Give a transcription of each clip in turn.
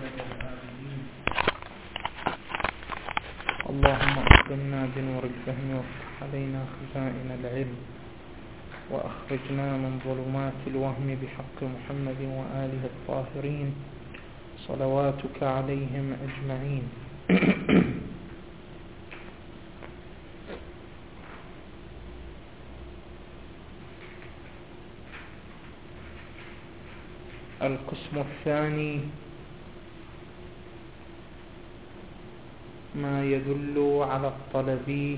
والآمنين. اللهم أكرمنا بنور الفهم وافتح علينا خزائن العلم وأخرجنا من ظلمات الوهم بحق محمد وآله الطاهرين صلواتك عليهم أجمعين. القسم الثاني ما يدل على الطلب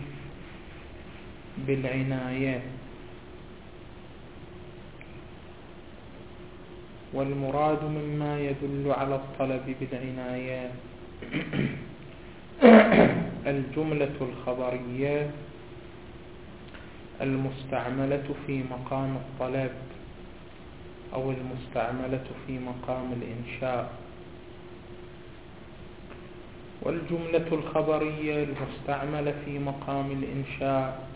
بالعناية، والمراد مما يدل على الطلب بالعناية الجملة الخبرية المستعملة في مقام الطلب أو المستعملة في مقام الإنشاء. والجملة الخبرية المستعملة في مقام الإنشاء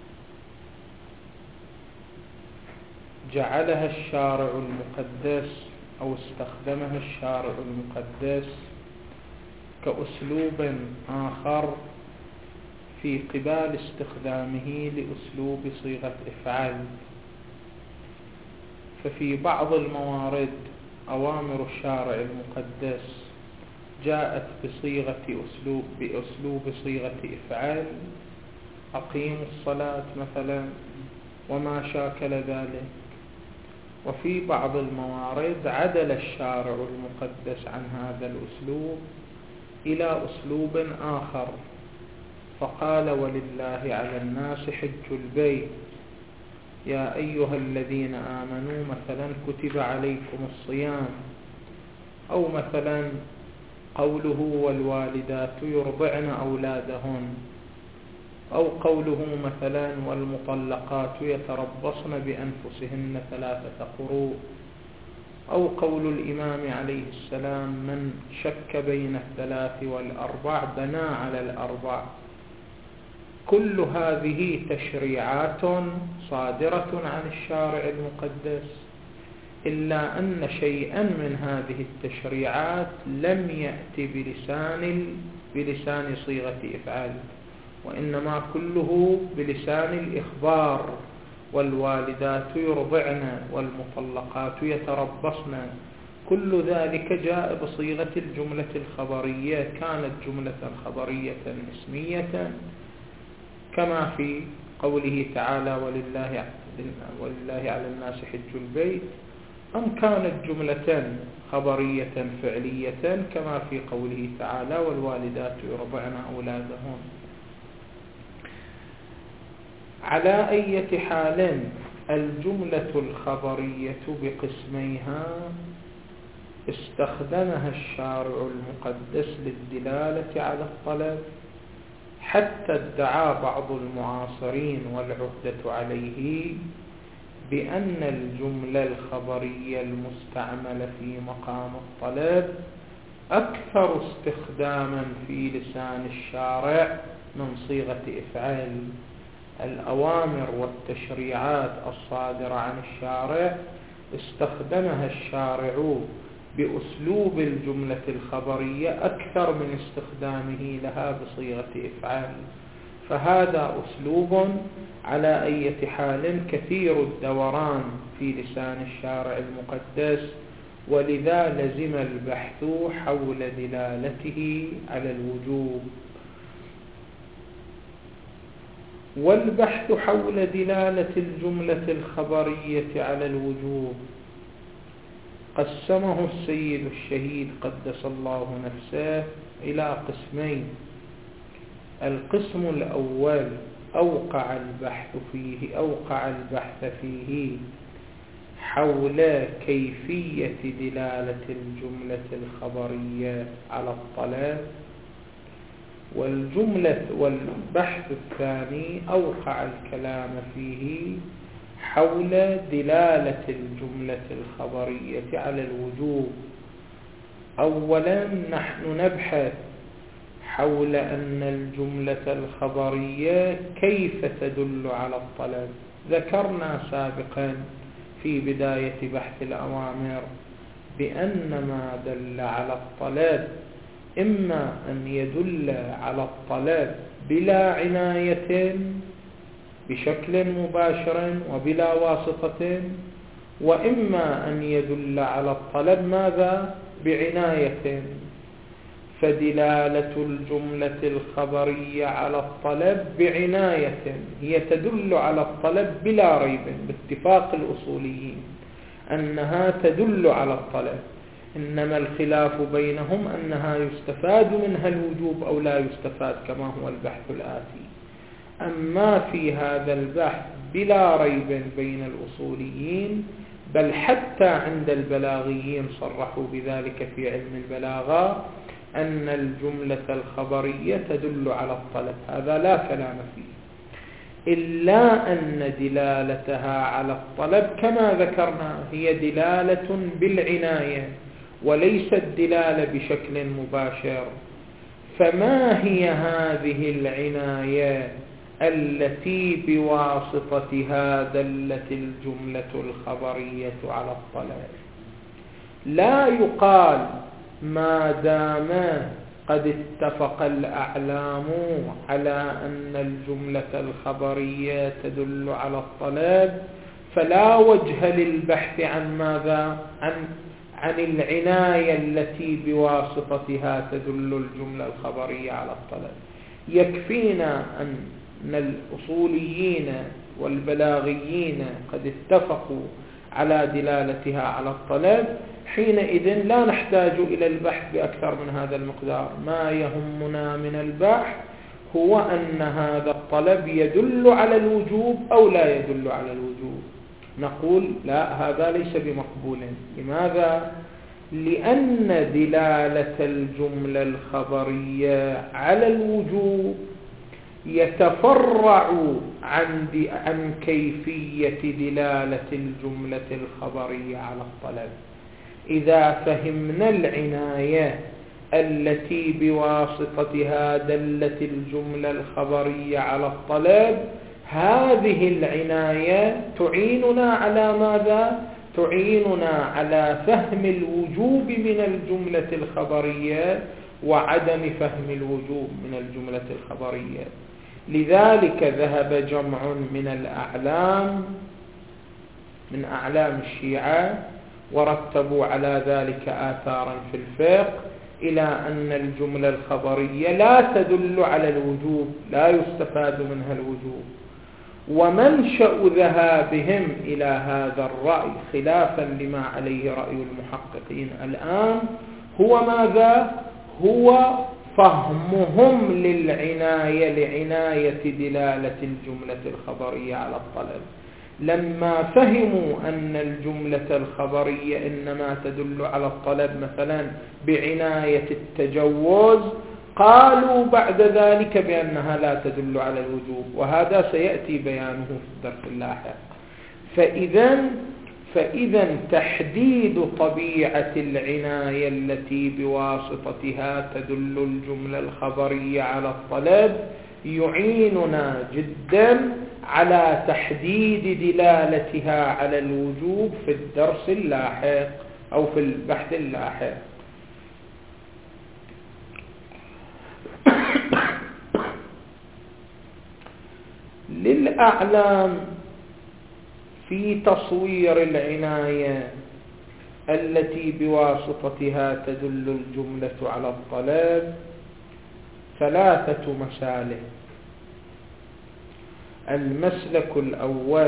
جعلها الشارع المقدس أو استخدمها الشارع المقدس كأسلوب آخر في قبال استخدامه لأسلوب صيغة إفعال. ففي بعض الموارد أوامر الشارع المقدس جاءت بأسلوب صيغة إفعال، أقيموا الصلاة مثلا وما شاكل ذلك. وفي بعض الموارد عدل الشارع المقدس عن هذا الأسلوب إلى أسلوب آخر، فقال ولله على الناس حج البيت يا أيها الذين آمنوا مثلا كتب عليكم الصيام، أو مثلا قوله والوالدات يرضعن أولادهن، أو قوله مثلا والمطلقات يتربصن بأنفسهن 3 قروء، أو قول الإمام عليه السلام من شك بين 3 و4 بنى على 4. كل هذه تشريعات صادرة عن الشارع المقدس، إلا أن شيئا من هذه التشريعات لم يأتي بلسان صيغة إفعال، وإنما كله بلسان الإخبار. والوالدات يرضعن والمطلقات يتربصن، كل ذلك جاء بصيغة الجملة الخبرية، كانت جملة خبرية اسمية كما في قوله تعالى ولله على الناس حج البيت، أم كانت جملة خبرية فعلية كما في قوله تعالى والوالدات يرضعن أولادهن. على أي حال الجملة الخبرية بقسميها استخدمها الشارع المقدس للدلالة على الطلب، حتى ادعى بعض المعاصرين والعهدة عليه بأن الجملة الخبرية المستعملة في مقام الطلب أكثر استخداما في لسان الشارع من صيغة إفعال. الأوامر والتشريعات الصادرة عن الشارع استخدمها الشارع بأسلوب الجملة الخبرية أكثر من استخدامه لها بصيغة إفعال، فهذا أسلوب على أي حال كثير الدوران في لسان الشارع المقدس، ولذا لزم البحث حول دلالته على الوجوب. والبحث حول دلالة الجملة الخبرية على الوجوب قسمه السيد الشهيد قدس الله نفسه إلى قسمين. القسم الأول أوقع البحث فيه حول كيفية دلالة الجملة الخبرية على الطلب، والبحث الثاني أوقع الكلام فيه حول دلالة الجملة الخبرية على الوجوب. أولا نحن نبحث حول أن الجملة الخبرية كيف تدل على الطلب. ذكرنا سابقا في بداية بحث الأوامر بأن ما دل على الطلب إما أن يدل على الطلب بلا عناية بشكل مباشر وبلا واسطة، وإما أن يدل على الطلب ماذا؟ بعناية. فدلالة الجملة الخبرية على الطلب بعناية هي تدل على الطلب بلا ريب باتفاق الأصوليين أنها تدل على الطلب، إنما الخلاف بينهم أنها يستفاد منها الوجوب أو لا يستفاد كما هو البحث الآتي. أما في هذا البحث بلا ريب بين الأصوليين، بل حتى عند البلاغيين صرحوا بذلك في علم البلاغة أن الجملة الخبرية تدل على الطلب، هذا لا كلام فيه، إلا أن دلالتها على الطلب كما ذكرنا هي دلالة بالعناية وليست دلالة بشكل مباشر. فما هي هذه العناية التي بواسطتها دلت الجملة الخبرية على الطلب؟ لا يقال ما دام قد اتفق الأعلام على أن الجملة الخبرية تدل على الطلب فلا وجه للبحث عن ماذا؟ عن العناية التي بواسطتها تدل الجملة الخبرية على الطلب. يكفينا أن الأصوليين والبلاغيين قد اتفقوا على دلالتها على الطلب، حينئذ لا نحتاج إلى البحث بأكثر من هذا المقدار. ما يهمنا من البحث هو أن هذا الطلب يدل على الوجوب أو لا يدل على الوجوب. نقول لا، هذا ليس بمقبول. لماذا؟ لأن دلالة الجملة الخبرية على الوجوب يتفرع عن كيفية دلالة الجملة الخبرية على الطلب. إذا فهمنا العناية التي بواسطتها دلت الجملة الخبرية على الطلب، هذه العناية تعيننا على ماذا؟ تعيننا على فهم الوجوب من الجملة الخبرية وعدم فهم الوجوب من الجملة الخبرية. لذلك ذهب جمع من الأعلام من أعلام الشيعة ورتبوا على ذلك آثارا في الفقه إلى أن الجملة الخبرية لا تدل على الوجوب، لا يستفاد منها الوجوب. ومنشأ ذهابهم إلى هذا الرأي خلافا لما عليه رأي المحققين الآن هو ماذا؟ هو فهمهم لعناية دلالة الجملة الخبرية على الطلب. لما فهموا أن الجملة الخبرية إنما تدل على الطلب مثلا بعناية التجوز، قالوا بعد ذلك بأنها لا تدل على الوجوب، وهذا سيأتي بيانه في الدرس اللاحق. فإذا تحديد طبيعة العناية التي بواسطتها تدل الجملة الخبرية على الطلب يعيننا جدا على تحديد دلالتها على الوجوب في الدرس اللاحق أو في البحث اللاحق. للأعلام في تصوير العناية التي بواسطتها تدل الجملة على الطلب 3 مسالك. المسلك الأول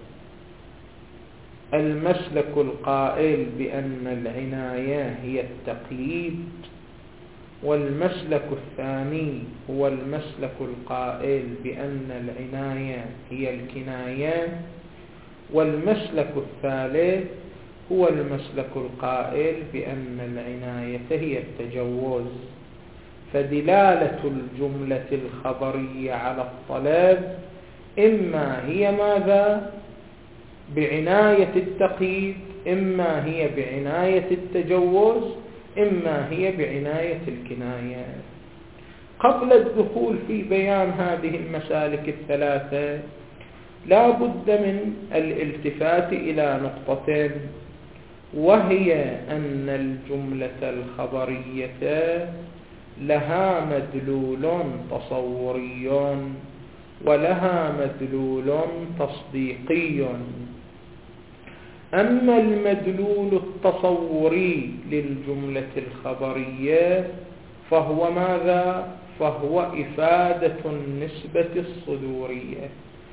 المسلك القائل بأن العناية هي التقييد، والمسلك الثاني هو المسلك القائل بأن العناية هي الكناية، والمسلك الثالث هو المسلك القائل بأن العناية هي التجوز. فدلالة الجملة الخبرية على الطلب إما هي ماذا؟ بعناية التقييد، إما هي بعناية التجوز، إما هي بعناية الكناية. قبل الدخول في بيان هذه المسالك 3 لا بد من الالتفات إلى نقطتين. وهي أن الجملة الخبرية لها مدلول تصوري ولها مدلول تصديقي. أما المدلول التصوري للجملة الخبرية فهو ماذا؟ فهو إفادة النسبة الصدورية.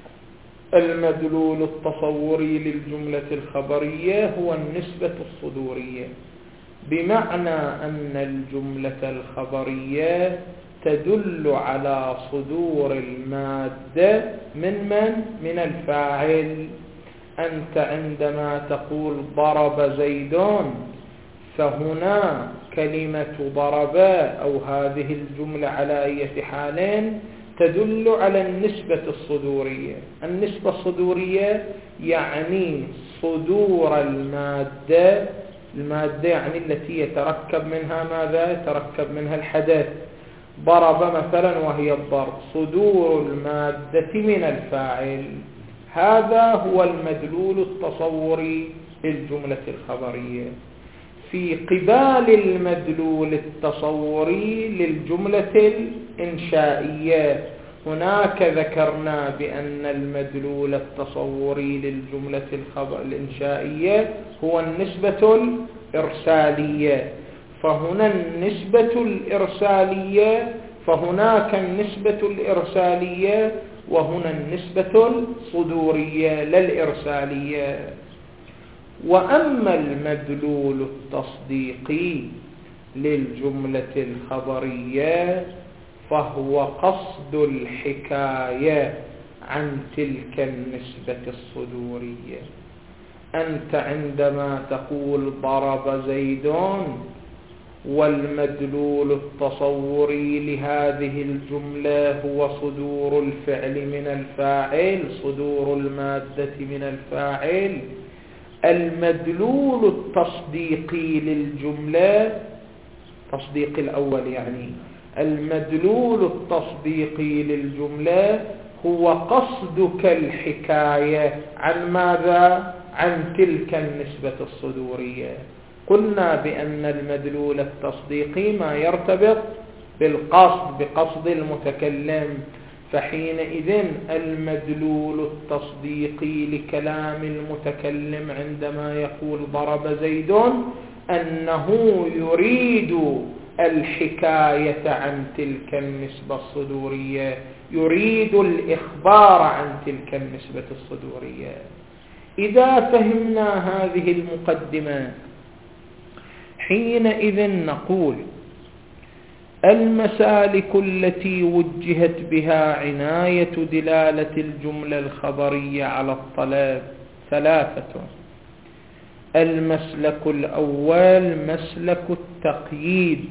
المدلول التصوري للجملة الخبرية هو النسبة الصدورية، بمعنى أن الجملة الخبرية تدل على صدور المادة من الفاعل. أنت عندما تقول ضرب زيدون، فهنا كلمة ضرب أو هذه الجملة على أي حال تدل على النسبة الصدورية. النسبة الصدورية يعني صدور المادة يعني التي يتركب منها ماذا؟ يتركب منها الحدث. ضرب مثلا وهي الضرب، صدور المادة من الفاعل. هذا هو المدلول التصوري للجملة الخبرية. في قبال المدلول التصوري للجملة الإنشائية، هناك ذكرنا بأن المدلول التصوري للجملة الإنشائية هو النسبة الإرسالية. فهنا النسبة الإرسالية، فهناك النسبة الإرسالية وهنا النسبة الصدورية للإرسالية. وأما المدلول التصديقي للجملة الخبرية فهو قصد الحكاية عن تلك النسبة الصدورية. أنت عندما تقول ضرب زيدون، والمدلول التصوري لهذه الجملة هو صدور الفعل من الفاعل، صدور المادة من الفاعل. المدلول التصديقي للجملة، تصديق الأول يعني، المدلول التصديقي للجملة هو قصدك الحكاية عن ماذا؟ عن تلك النسبة الصدورية. قلنا بأن المدلول التصديقي ما يرتبط بالقصد، بقصد المتكلم. فحينئذ المدلول التصديقي لكلام المتكلم عندما يقول ضرب زيد أنه يريد الحكاية عن تلك النسبة الصدورية، يريد الإخبار عن تلك النسبة الصدورية. إذا فهمنا هذه المقدمة، حينئذ نقول المسالك التي وجهت بها عناية دلالة الجملة الخبرية على الطلب ثلاثة. المسلك الأول مسلك التقييد،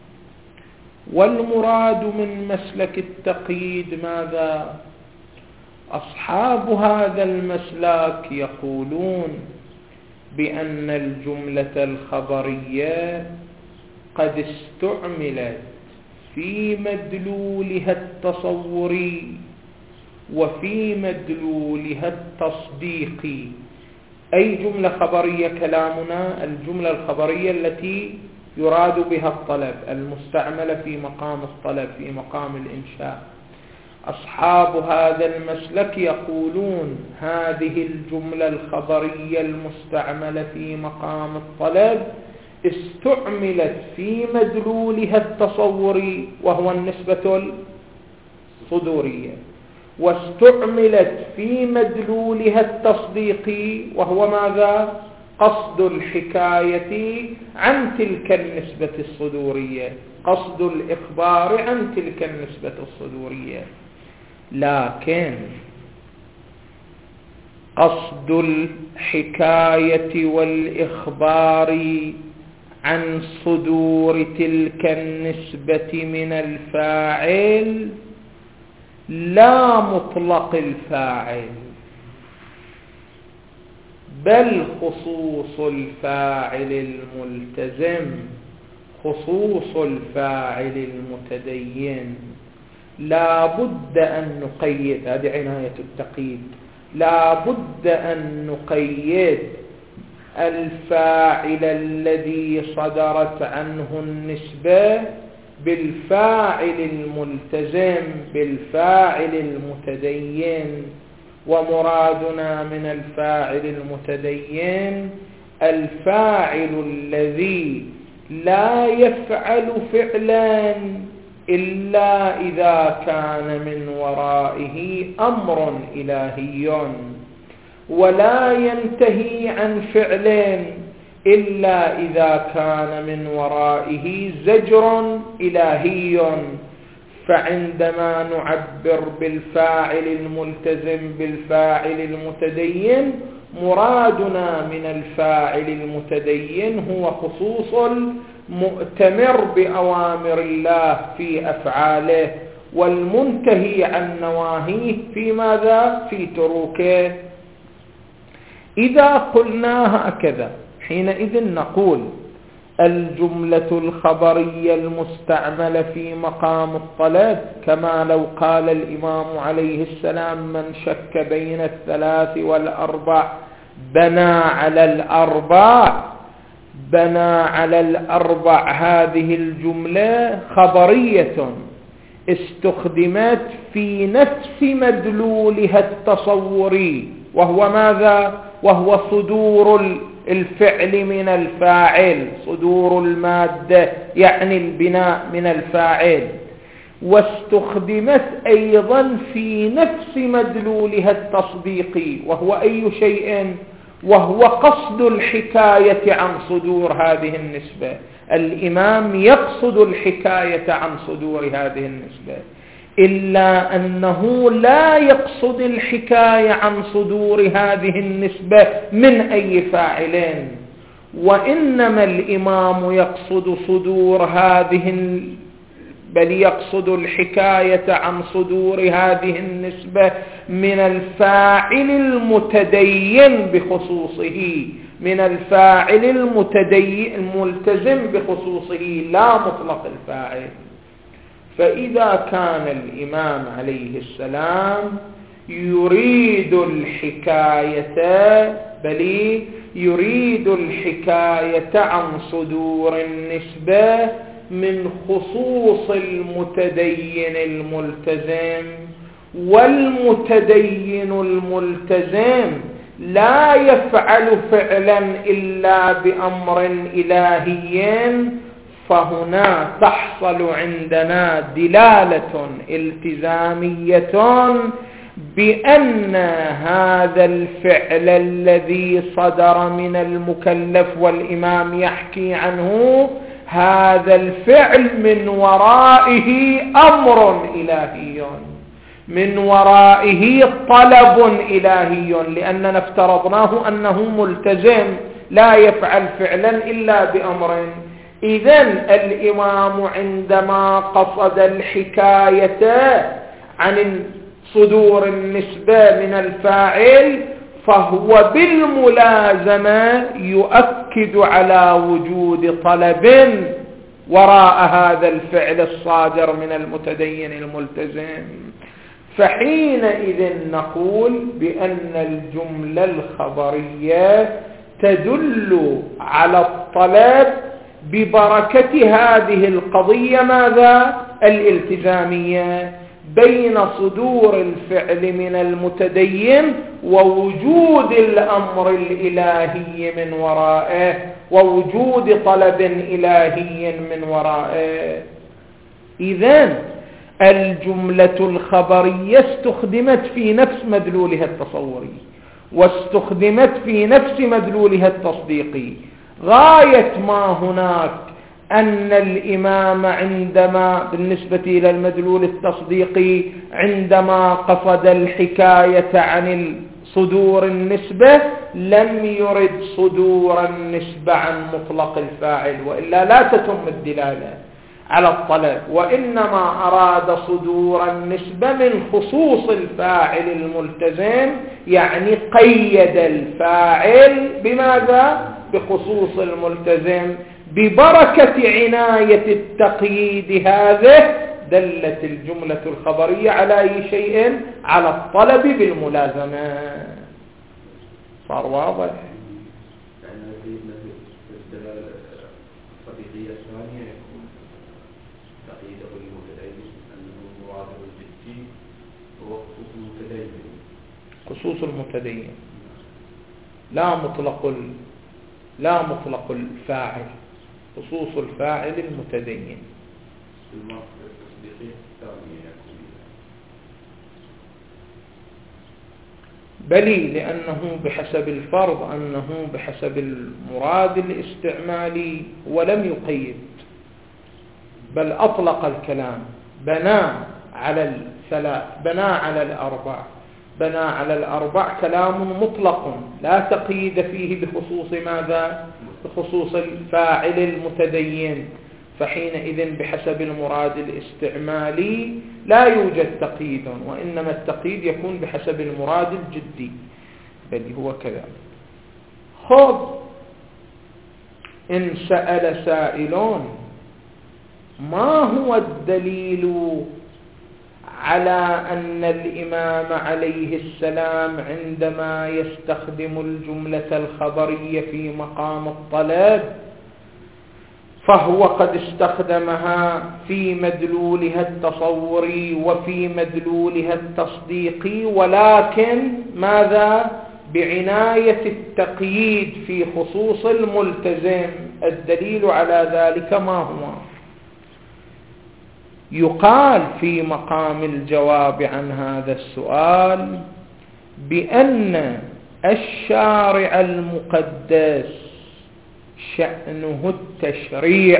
والمراد من مسلك التقييد ماذا؟ أصحاب هذا المسلك يقولون بأن الجملة الخبرية قد استعملت في مدلولها التصوري وفي مدلولها التصديقي. أي جملة خبرية كلامنا؟ الجملة الخبرية التي يراد بها الطلب، المستعملة في مقام الطلب، في مقام الإنشاء. أصحاب هذا المسلك يقولون هذه الجملة الخبرية المستعملة في مقام الطلب استعملت في مدلولها التصوري وهو النسبة الصدورية، واستعملت في مدلولها التصديقي وهو ماذا؟ قصد الحكاية عن تلك النسبة الصدورية، قصد الإخبار عن تلك النسبة الصدورية. لكن قصد الحكاية والإخبار عن صدور تلك النسبة من الفاعل لا مطلق الفاعل، بل خصوص الفاعل الملتزم، خصوص الفاعل المتدين. لا بد أن نقيد، هذه عناية التقييد، لا بد أن نقيد الفاعل الذي صدرت عنه النسبة بالفاعل الملتزم بالفاعل المتدين. ومرادنا من الفاعل المتدين الفاعل الذي لا يفعل فعلا إلا إذا كان من ورائه أمر إلهي، ولا ينتهي عن فعل إلا إذا كان من ورائه زجر إلهي. فعندما نعبر بالفاعل الملتزم بالفاعل المتدين مرادنا من الفاعل المتدين هو خصوص المؤتمر بأوامر الله في أفعاله والمنتهي عن نواهيه في ماذا؟ في تروكه. إذا قلنا هكذا حينئذ نقول الجملة الخبرية المستعملة في مقام الطلب كما لو قال الإمام عليه السلام من شك بين الثلاث والأربع بنى على الأربع. هذه الجملة خبرية استخدمت في نفس مدلولها التصوري، وهو ماذا؟ وهو صدور الفعل من الفاعل، صدور المادة يعني البناء من الفاعل. واستخدمت أيضا في نفس مدلولها التصديقي، وهو أي شيء؟ وهو قصد الحكاية عن صدور هذه النسبة. الإمام يقصد الحكاية عن صدور هذه النسبة، إلا أنه لا يقصد الحكاية عن صدور هذه النسبة من أي فاعل، وإنما الإمام يقصد صدور بل يقصد الحكاية عن صدور هذه النسبة من الفاعل المتدين بخصوصه، من الفاعل الملتزم بخصوصه لا مطلق الفاعل. فإذا كان الإمام عليه السلام يريد الحكاية عن صدور النسبة من خصوص المتدين الملتزم، والمتدين الملتزم لا يفعل فعلا إلا بأمر إلهي، فهنا تحصل عندنا دلالة التزامية بأن هذا الفعل الذي صدر من المكلف والإمام يحكي عنه هذا الفعل من ورائه أمر إلهي، من ورائه طلب إلهي، لأننا افترضناه أنه ملتزم لا يفعل فعلا إلا بأمر. إذن الإمام عندما قصد الحكاية عن صدور النسبة من الفاعل فهو بالملازمة يؤكد على وجود طلب وراء هذا الفعل الصادر من المتدين الملتزم. فحينئذ نقول بأن الجملة الخبرية تدل على الطلب ببركة هذه القضية ماذا؟ الالتزامية بين صدور الفعل من المتدين ووجود الأمر الإلهي من ورائه ووجود طلب إلهي من ورائه. إذن الجملة الخبرية استخدمت في نفس مدلولها التصوري واستخدمت في نفس مدلولها التصديقي. غاية ما هناك أن الإمام عندما بالنسبة إلى المدلول التصديقي عندما قصد الحكاية عن صدور النسبة لم يرد صدور النسبة عن مطلق الفاعل، وإلا لا تتم الدلالة على الطلب، وإنما أراد صدور النسبة من خصوص الفاعل الملتزم، يعني قيد الفاعل بماذا؟ بخصوص الملتزم. ببركة عناية التقييد هذه دلت الجملة الخبرية على أي شيء؟ على الطلب بالملازمة. صار واضح؟ لأن خصوص المتدين، لا مطلق الفاعل، خصوص الفاعل المتدين. بلي، لأنه بحسب الفرض أنه بحسب المراد الاستعمالي ولم يقيد، بل أطلق الكلام، بنى على الثلاث، بنى على الأربع، بنى على الأربع كلام مطلق لا تقييد فيه بخصوص ماذا؟ بخصوص الفاعل المتدين، فحينئذ بحسب المراد الاستعمالي لا يوجد تقييد، وإنما التقييد يكون بحسب المراد الجدي، بل هو كذلك. خذ، إن سأل سائلون ما هو الدليل على أن الإمام عليه السلام عندما يستخدم الجملة الخبرية في مقام الطلب فهو قد استخدمها في مدلولها التصوري وفي مدلولها التصديقي، ولكن ماذا؟ بعناية التقييد في خصوص الملتزم. الدليل على ذلك ما هو؟ يقال في مقام الجواب عن هذا السؤال بأن الشارع المقدس شأنه التشريع،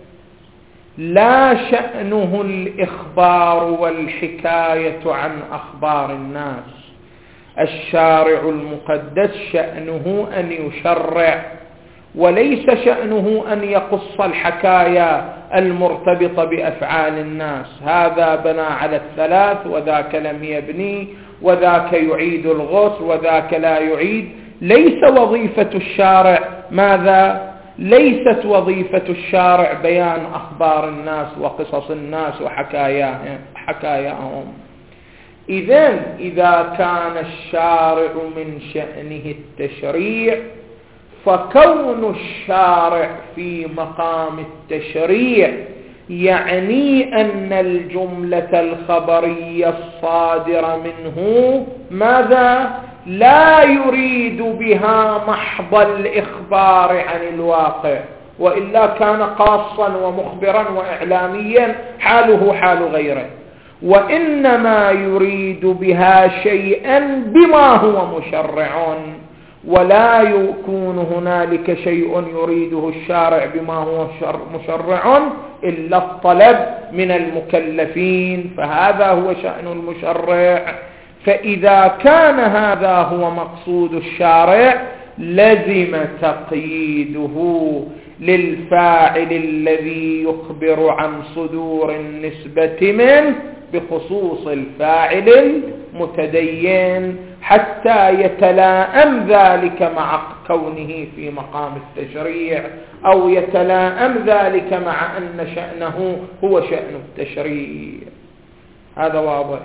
لا شأنه الإخبار والحكاية عن أخبار الناس. الشارع المقدس شأنه أن يشرع، وليس شأنه أن يقص الحكاية المرتبطة بأفعال الناس. هذا بنى على الثلاث، وذاك لم يبني، وذاك يعيد الغسل وذاك لا يعيد. ليس وظيفة الشارع ماذا؟ ليست وظيفة الشارع بيان أخبار الناس وقصص الناس وحكاياهم. إذن إذا كان الشارع من شأنه التشريع، فكون الشارع في مقام التشريع يعني أن الجملة الخبرية الصادرة منه ماذا؟ لا يريد بها محض الإخبار عن الواقع، وإلا كان قاصا ومخبرا وإعلاميا حاله حال غيره، وإنما يريد بها شيئا بما هو مشرع، ولا يكون هنالك شيء يريده الشارع بما هو مشرع إلا الطلب من المكلفين، فهذا هو شأن المشرع. فإذا كان هذا هو مقصود الشارع لزم تقييده للفاعل الذي يخبر عن صدور النسبة منه بخصوص الفاعل المتدين، حتى يتلائم ذلك مع كونه في مقام التشريع، أو يتلائم ذلك مع أن شأنه هو شأن التشريع. هذا واضح.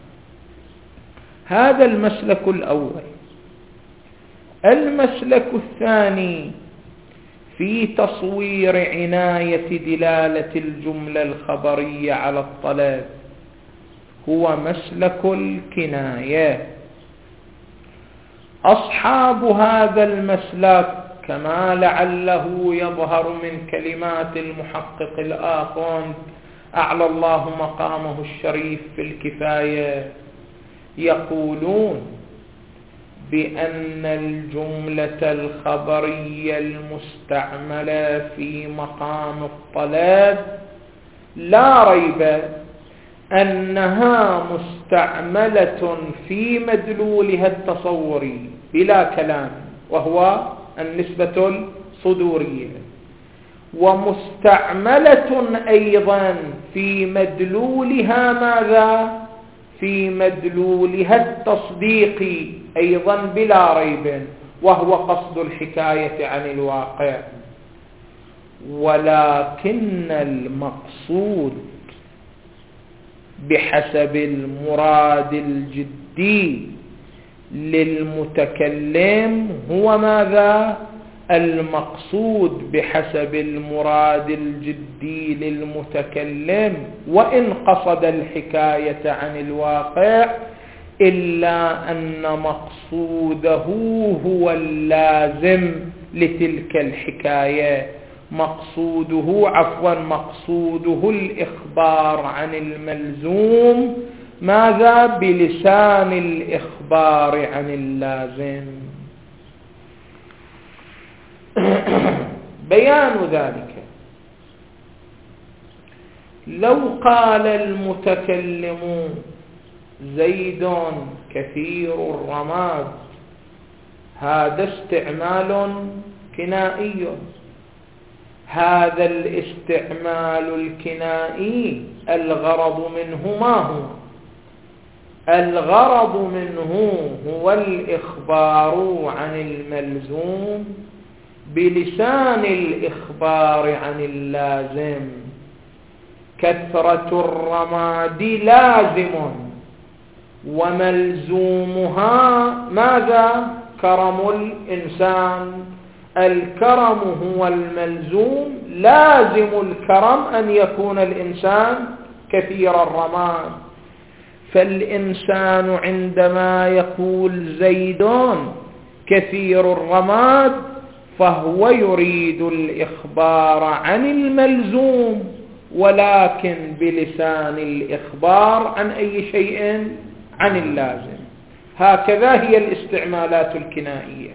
هذا المسلك الأول. المسلك الثاني في تصوير عناية دلالة الجملة الخبرية على الطلب هو مسلك الكناية. أصحاب هذا المسلك كما لعله يظهر من كلمات المحقق الآخوند أعلى الله مقامه الشريف في الكفاية يقولون بأن الجملة الخبرية المستعملة في مقام الطلب لا ريب أنها مستعملة في مدلولها التصوري بلا كلام، وهو النسبة الصدورية، ومستعملة أيضا في مدلولها ماذا؟ في مدلولها التصديقي أيضا بلا ريب، وهو قصد الحكاية عن الواقع. ولكن المقصود بحسب المراد الجدي للمتكلم هو ماذا؟ المقصود بحسب المراد الجدي للمتكلم وإن قصد الحكاية عن الواقع إلا أن مقصوده هو اللازم لتلك الحكاية، مقصوده الإخبار عن الملزوم، ماذا؟ بلسان الإخبار عن اللازم. بيان ذلك: لو قال المتكلم زيد كثير الرماد، هذا استعمال كنائي. هذا الاستعمال الكنائي الغرض منه ما هو؟ الغرض منه هو الإخبار عن الملزوم بلسان الإخبار عن اللازم. كثرة الرماد لازم وملزومها ماذا؟ كرم الإنسان. الكرم هو الملزوم، لازم الكرم أن يكون الإنسان كثير الرماد. فالإنسان عندما يقول زيد كثير الرماد فهو يريد الإخبار عن الملزوم، ولكن بلسان الإخبار عن أي شيء؟ عن اللازم. هكذا هي الاستعمالات الكنائية.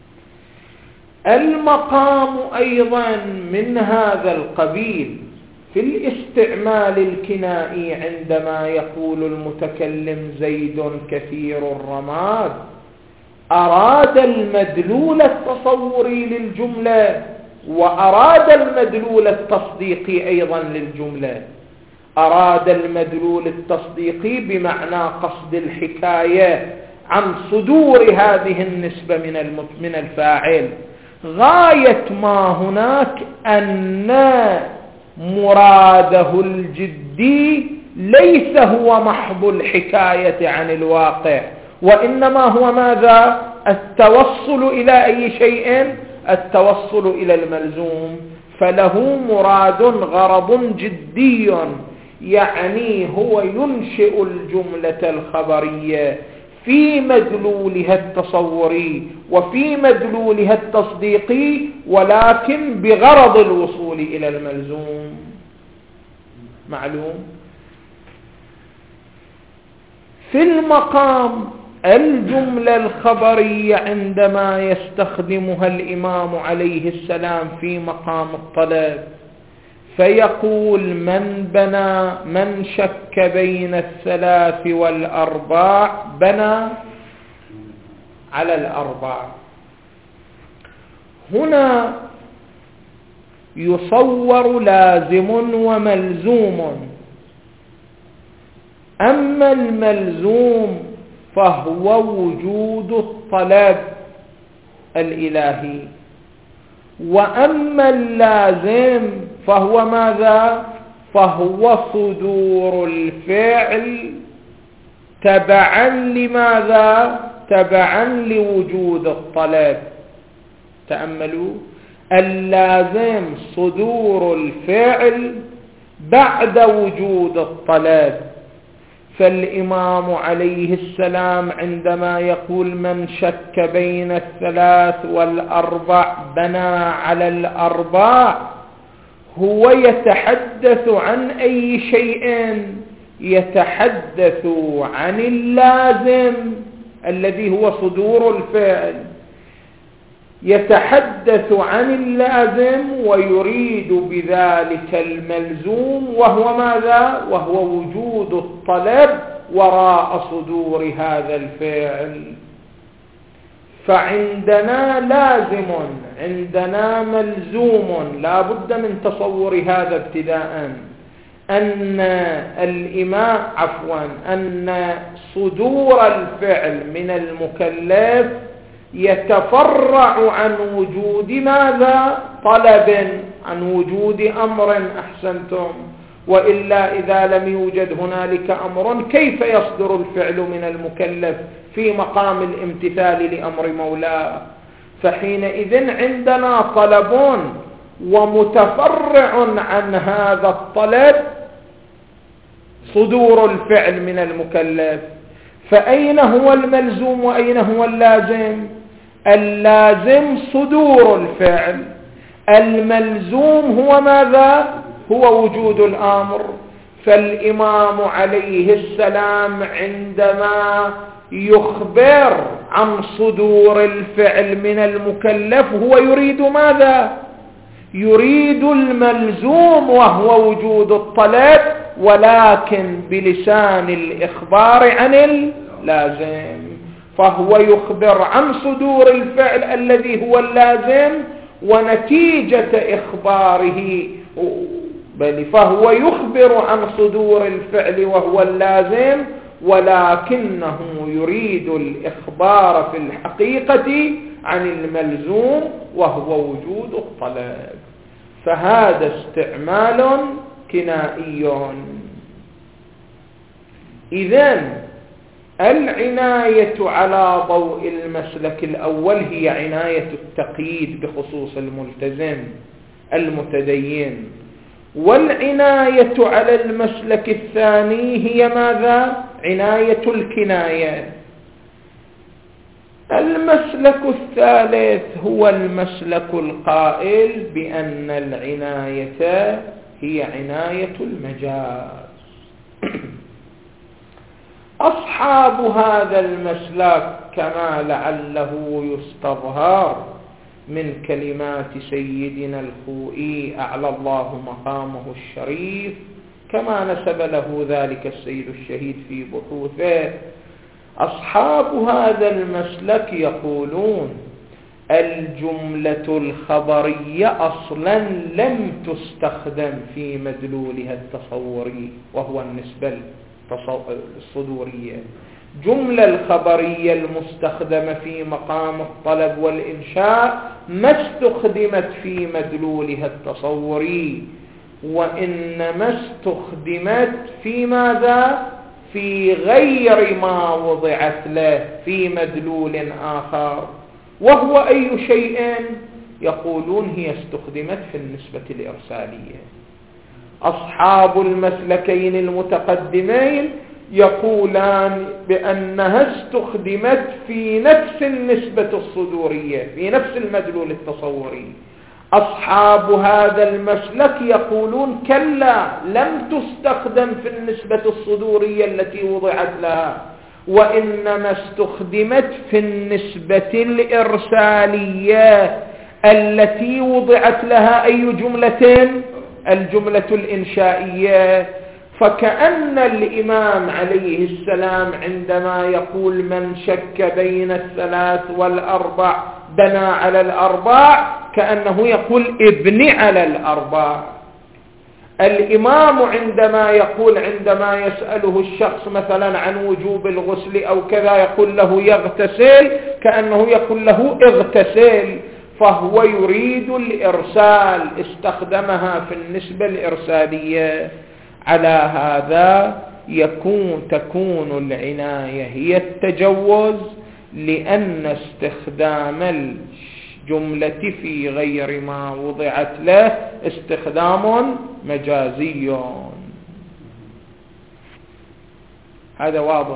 المقام أيضا من هذا القبيل في الاستعمال الكنائي. عندما يقول المتكلم زيد كثير الرماد، أراد المدلول التصوري للجملة وأراد المدلول التصديقي أيضا للجملة. أراد المدلول التصديقي بمعنى قصد الحكاية عن صدور هذه النسبة من الفاعل. غاية ما هناك أن مراده الجدي ليس هو محض الحكاية عن الواقع، وإنما هو ماذا؟ التوصل إلى أي شيء؟ التوصل إلى الملزوم. فله مراد غرض جدي، يعني هو ينشئ الجملة الخبرية في مدلولها التصوري وفي مدلولها التصديقي، ولكن بغرض الوصول إلى الملزوم. معلوم؟ في المقام الجملة الخبرية عندما يستخدمها الإمام عليه السلام في مقام الطلب، فيقول من شك بين الثلاث والأرباع بنى على الأربع. هنا يصور لازم وملزوم. أما الملزوم فهو وجود الطلب الإلهي، وأما اللازم فهو ماذا؟ فهو صدور الفعل تبعا لماذا؟ تبعا لوجود الطلب. تأملوا: اللازم صدور الفعل بعد وجود الطلب. فالإمام عليه السلام عندما يقول من شك بين الثلاث والأربع بنى على الأربع، هو يتحدث عن أي شيء؟ يتحدث عن اللازم الذي هو صدور الفعل. يتحدث عن اللازم ويريد بذلك الملزوم، وهو ماذا؟ وهو وجود الطلب وراء صدور هذا الفعل. فعندنا لازم، عندنا ملزوم. لا بد من تصور هذا ابتداء، أن أن صدور الفعل من المكلف يتفرع عن وجود ماذا؟ طلب، عن وجود أمر. أحسنتم. وإلا إذا لم يوجد هنالك أمر كيف يصدر الفعل من المكلف في مقام الامتثال لأمر مولاه؟ فحينئذ عندنا طلب ومتفرع عن هذا الطلب صدور الفعل من المكلف. فأين هو الملزوم وأين هو اللازم؟ اللازم صدور الفعل، الملزوم هو ماذا؟ هو وجود الأمر. فالإمام عليه السلام عندما يخبر عن صدور الفعل من المكلف هو يريد ماذا؟ يريد الملزوم وهو وجود الطلب، ولكن بلسان الإخبار عن اللازم. فهو يخبر عن صدور الفعل الذي هو اللازم، ونتيجة إخباره فهو يخبر عن صدور الفعل وهو اللازم، ولكنه يريد الإخبار في الحقيقة عن الملزوم وهو وجود الطلب. فهذا استعمال كنائي. إذن العناية على ضوء المسلك الأول هي عناية التقييد بخصوص الملتزم المتدين، والعناية على المسلك الثاني هي ماذا؟ عناية الكناية. المسلك الثالث هو المسلك القائل بأن العناية هي عناية المجاز. أصحاب هذا المسلك كما لعله يستظهر من كلمات سيدنا الخوئي أعلى الله مقامه الشريف، كما نسب له ذلك السيد الشهيد في بحوثه، أصحاب هذا المسلك يقولون الجملة الخبرية أصلا لم تستخدم في مدلولها التصوري وهو النسبة الصدورية. جملة الخبرية المستخدمة في مقام الطلب والإنشاء ما استخدمت في مدلولها التصوري، وإنما استخدمت في ماذا؟ في غير ما وضعت له في مدلول آخر، وهو أي شيء؟ يقولون هي استخدمت في النسبة الإرسالية. أصحاب المسلكين المتقدمين يقولان بأنها استخدمت في نفس النسبة الصدورية في نفس المدلول التصوري. أصحاب هذا المسلك يقولون كلا، لم تستخدم في النسبة الصدورية التي وضعت لها، وإنما استخدمت في النسبة الإرسالية التي وضعت لها أي جملة؟ الجملة الإنشائية. فكأن الإمام عليه السلام عندما يقول من شك بين الثلاث والأربع بنى على الأربع، كأنه يقول ابن على الأربع. الإمام عندما يقول عندما يسأله الشخص مثلا عن وجوب الغسل أو كذا يقول له يغتسل، كأنه يقول له اغتسل، فهو يريد الإرسال، استخدمها في النسبة الإرسالية. على هذا تكون العناية هي التجوز، لأن استخدام الجملة في غير ما وضعت له استخدام مجازي. هذا واضح.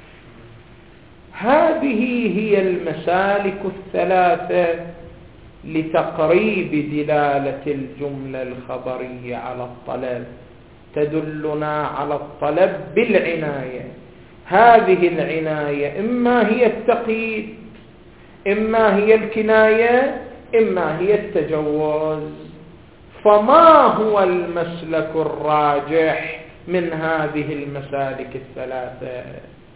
هذه هي المسالك الثلاثة لتقريب دلالة الجملة الخبرية على الطلب، تدلنا على الطلب بالعناية. هذه العناية إما هي التقييد، إما هي الكناية، إما هي التجوز. فما هو المسلك الراجح من هذه المسالك الثلاثة؟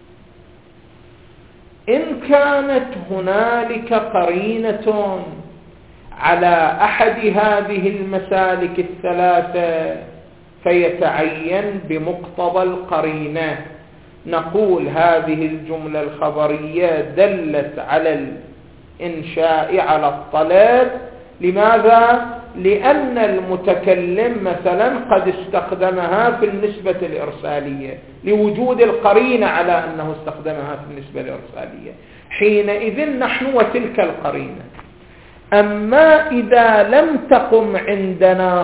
إن كانت هنالك قرينة على أحد هذه المسالك الثلاثة فيتعين بمقتضى القرينة نقول هذه الجملة الخبرية دلت على الإنشاء على الطلب. لماذا؟ لأن المتكلم مثلا قد استخدمها في النسبة الإرسالية لوجود القرينة على أنه استخدمها في النسبة الإرسالية. حينئذ نحن وتلك القرينة. أما إذا لم تقم عندنا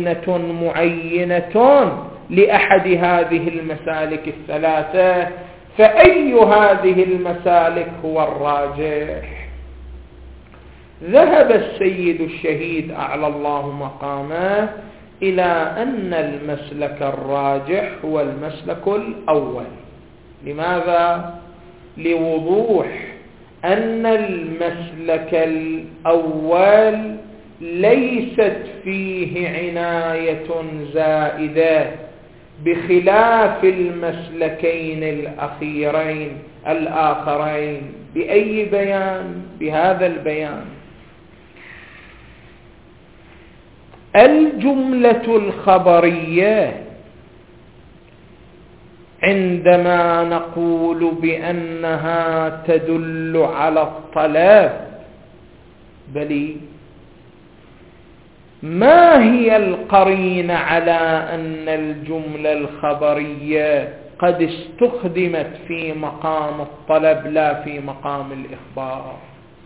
قرينة معينة لأحد هذه المسالك الثلاثة فأي هذه المسالك هو الراجح؟ ذهب السيد الشهيد أعلى الله مقامه إلى أن المسلك الراجح هو المسلك الأول. لماذا؟ لوضوح أن المسلك الأول ليست فيه عناية زائدة بخلاف المسلكين الآخرين. بأي بيان؟ بهذا البيان: الجملة الخبرية عندما نقول بأنها تدل على الطلب، بل ما هي القرينة على أن الجملة الخبرية قد استخدمت في مقام الطلب لا في مقام الإخبار؟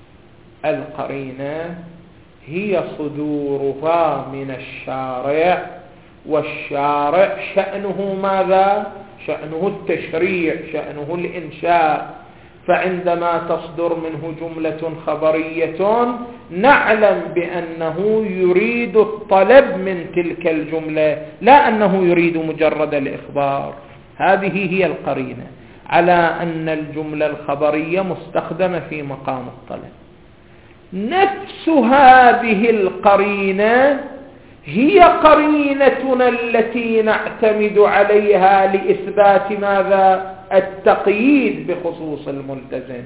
القرينة هي صدورها من الشارع، والشارع شأنه ماذا؟ شأنه التشريع، شأنه الإنشاء. فعندما تصدر منه جملة خبرية نعلم بأنه يريد الطلب من تلك الجملة، لا أنه يريد مجرد الإخبار. هذه هي القرينة على أن الجملة الخبرية مستخدمة في مقام الطلب. نفس هذه القرينة هي قرينتنا التي نعتمد عليها لإثبات ماذا؟ التقييد بخصوص الملتزم.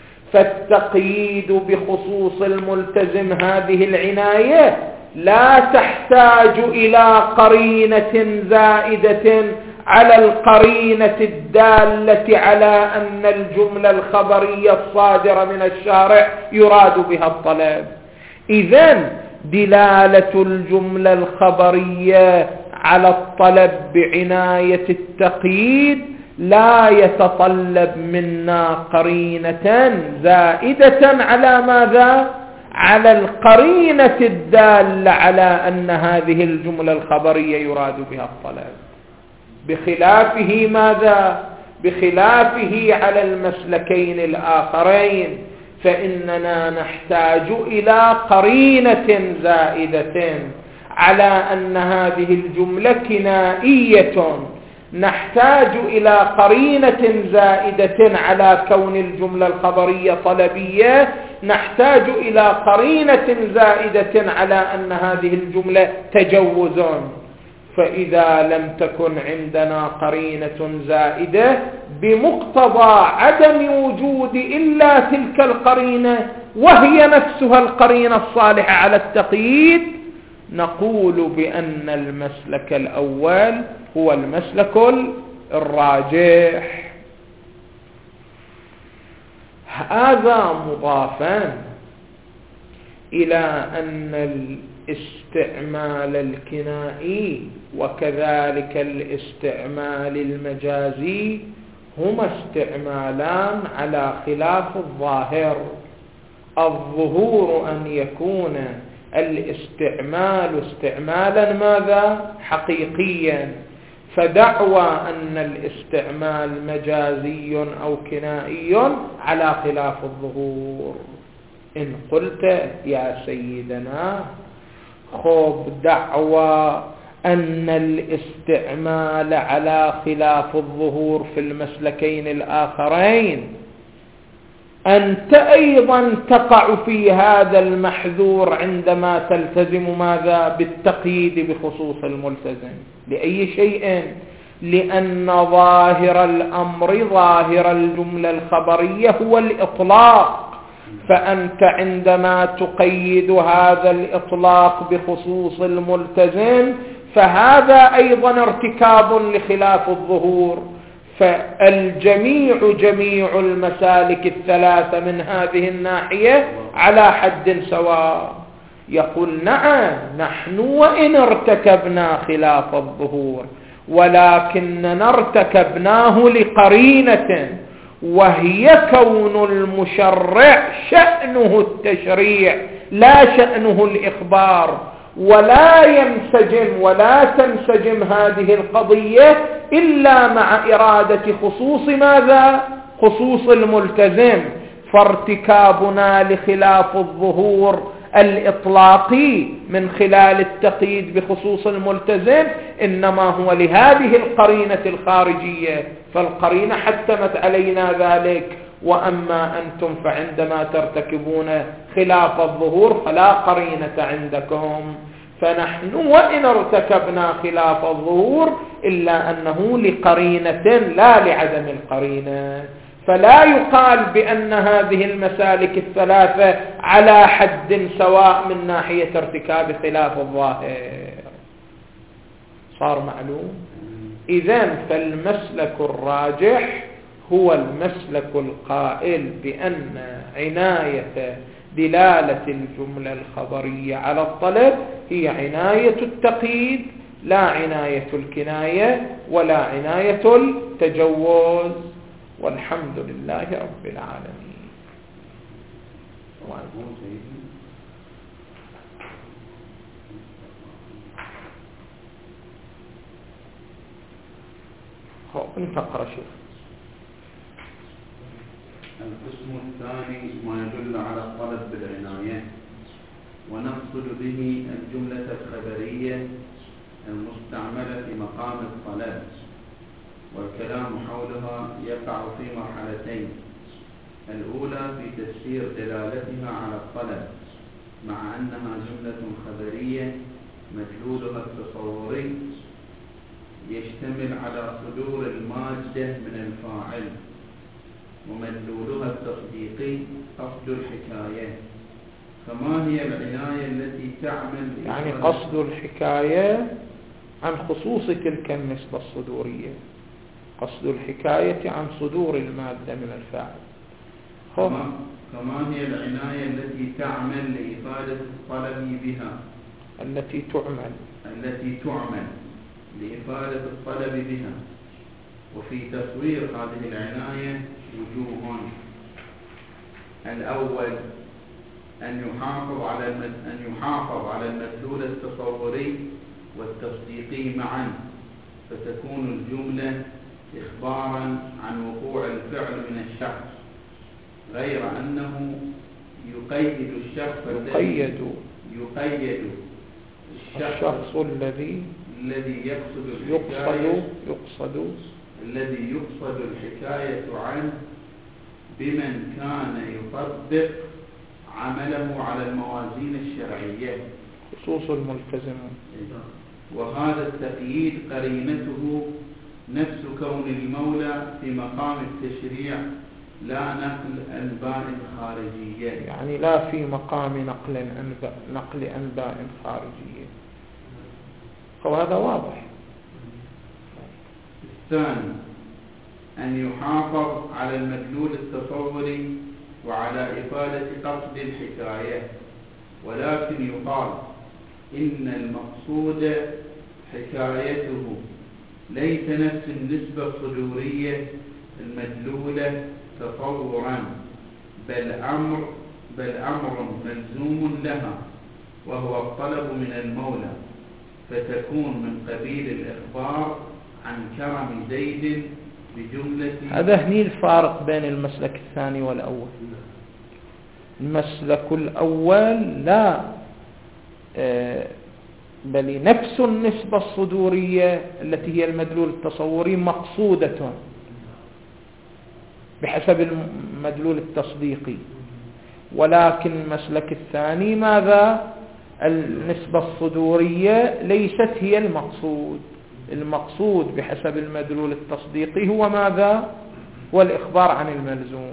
فالتقييد بخصوص الملتزم هذه العناية لا تحتاج إلى قرينة زائدة على القرينة الدالة على أن الجملة الخبرية الصادرة من الشارع يراد بها الطلب. إذن دلالة الجملة الخبرية على الطلب بعناية التقييد لا يتطلب منا قرينة زائدة على ماذا؟ على القرينة الدالة على أن هذه الجملة الخبرية يراد بها الطلب. بخلافه ماذا؟ بخلافه على المسلكين الآخرين، فإننا نحتاج إلى قرينة زائدة على أن هذه الجملة كنائية، نحتاج إلى قرينة زائدة على كون الجملة الخبرية طلبية، نحتاج إلى قرينة زائدة على أن هذه الجملة تجوز. فإذا لم تكن عندنا قرينة زائدة بمقتضى عدم وجود إلا تلك القرينة وهي نفسها القرينة الصالحة على التقييد، نقول بأن المسلك الأول هو المسلك الراجح. هذا مضافا إلى أن الاستعمال الكنائي وكذلك الاستعمال المجازي هما استعمالان على خلاف الظاهر. الظهور أن يكون الاستعمال استعمالا ماذا؟ حقيقيا، فدعوى أن الاستعمال مجازي أو كنائي على خلاف الظهور. إن قلت يا سيدنا خب دعوى أن الاستعمال على خلاف الظهور في المسلكين الآخرين، أنت أيضا تقع في هذا المحذور عندما تلتزم ماذا؟ بالتقييد بخصوص الملتزم. لأي شيء؟ لأن ظاهر الأمر، ظاهر الجملة الخبرية هو الإطلاق، فأنت عندما تقيد هذا الإطلاق بخصوص الملتزم فهذا أيضا ارتكاب لخلاف الظهور. فالجميع جميع المسالك الثلاثة من هذه الناحية على حد سواء. يقول نعم نحن وإن ارتكبنا خلاف الظهور ولكننا ارتكبناه لقرينة، وهي كون المشرع شأنه التشريع لا شأنه الإخبار، ولا ينسجم ولا تنسجم هذه القضية إلا مع إرادة خصوص ماذا؟ خصوص الملتزم. فارتكابنا لخلاف الظهور الإطلاقي من خلال التقييد بخصوص الملتزم إنما هو لهذه القرينة الخارجية، فالقرينة حتمت علينا ذلك. وأما أنتم فعندما ترتكبون خلاف الظهور فلا قرينة عندكم. فنحن وإن ارتكبنا خلاف الظهور إلا أنه لقرينة لا لعدم القرينة. فلا يقال بأن هذه المسالك الثلاثة على حد سواء من ناحية ارتكاب خلاف الظاهر. صار معلوم؟ إذن فالمسلك الراجح هو المسلك القائل بأن عناية دلالة الجملة الخبرية على الطلب هي عناية التقييد لا عناية الكناية ولا عناية التجوز. والحمد لله رب العالمين. انت اقرأ شيخ. القسم الثاني ما يدل على الطلب بالعناية، ونقصد به الجملة الخبرية المستعملة في مقام الطلب، والكلام حولها يقع في مرحلتين: الأولى في تفسير دلالتها على الطلب مع أنها جملة خبرية مدلولها التصوري يشتمل على صدور المادة من الفاعل، ومدلولها التصديقي قصد الحكاية. فما هي العناية التي تعمل يعني قصد الحكاية عن خصوص تلك النسبة الصدورية، قصد الحكاية عن صدور المادة من الفاعل. كما هي العناية التي تعمل لإفادة الطلب بها، التي تعمل لإفادة الطلب بها. وفي تصوير هذه العناية وجوه: الأول أن يحافظ على المدلول التصوري والتصديقي معا، فتكون الجملة إخبارا عن وقوع الفعل من الشخص، غير أنه يقيد الشخص الشخص الذي يقصد الحكاية عنه بمن كان يطبق عمله على الموازين الشرعية، خصوص الملتزم. وهذا التقييد قرينته نفس كون المولى في مقام التشريع لا نقل أنباء خارجية، يعني لا في مقام نقل أنباء خارجية. وهذا واضح. الثاني أن يحافظ على المدلول التصوري وعلى إفادة قصد الحكاية، ولكن يقال إن المقصود حكايته ليس نفس النسبة الصدورية المدلولة تصورا، بل أمر ملزوم لها وهو الطلب من المولى، فتكون من قبيل الإخبار عن كرم زيد بجملة. هذا هني الفارق بين المسلك الثاني والأول. المسلك الأول لا بل نفس النسبة الصدورية التي هي المدلول التصوري مقصودة بحسب المدلول التصديقي، ولكن المسلك الثاني ماذا؟ النسبة الصدورية ليست هي المقصود بحسب المدلول التصديقي هو ماذا؟ هو الإخبار عن الملزوم.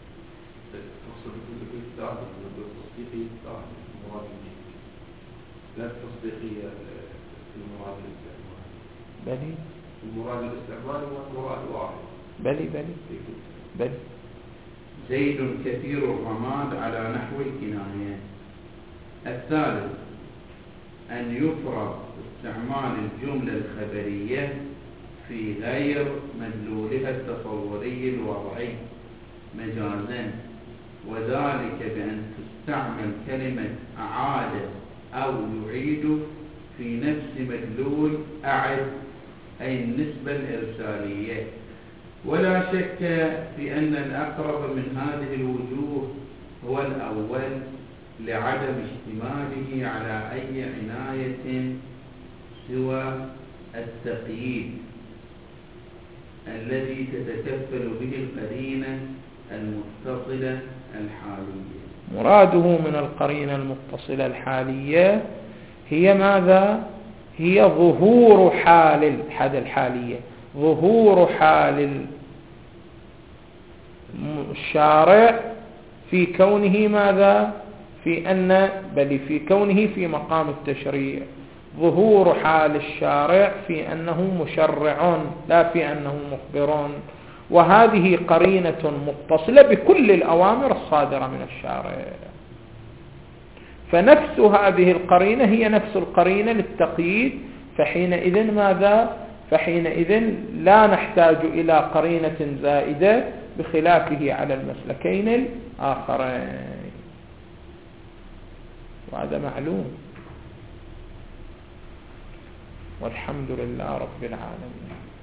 لا التصديقية في المراد الاستعمال. بلي المراد الاستعمال هو مراد واحد. بلي زيد كثير الرماد على نحو الكناية. الثالث أن يفرض استعمال الجملة الخبرية في غير مدلولها التصوري الوضعي مجازا، وذلك بأن تستعمل كلمة أعاد أو يعيد في نفس مدلول أعد أي النسبة الإرسالية. ولا شك في أن الأقرب من هذه الوجوه هو الأول لعدم اشتماله على أي عناية سوى التقييد الذي تتكفل به القرينة المتصلة الحالية. مراده من القرينة المتصلة الحالية هي ماذا؟ هي ظهور حال الحالية، ظهور حال الشارع في كونه ماذا؟ في كونه في مقام التشريع، ظهور حال الشارع في أنه مشرع لا في أنه مخبر، وهذه قرينة متصلة بكل الأوامر الصادرة من الشارع. فنفس هذه القرينة هي نفس القرينة للتقييد، فحينئذ ماذا؟ فحينئذ لا نحتاج إلى قرينة زائدة بخلافه على المسلكين الآخرين، وهذا معلوم. والحمد لله رب العالمين.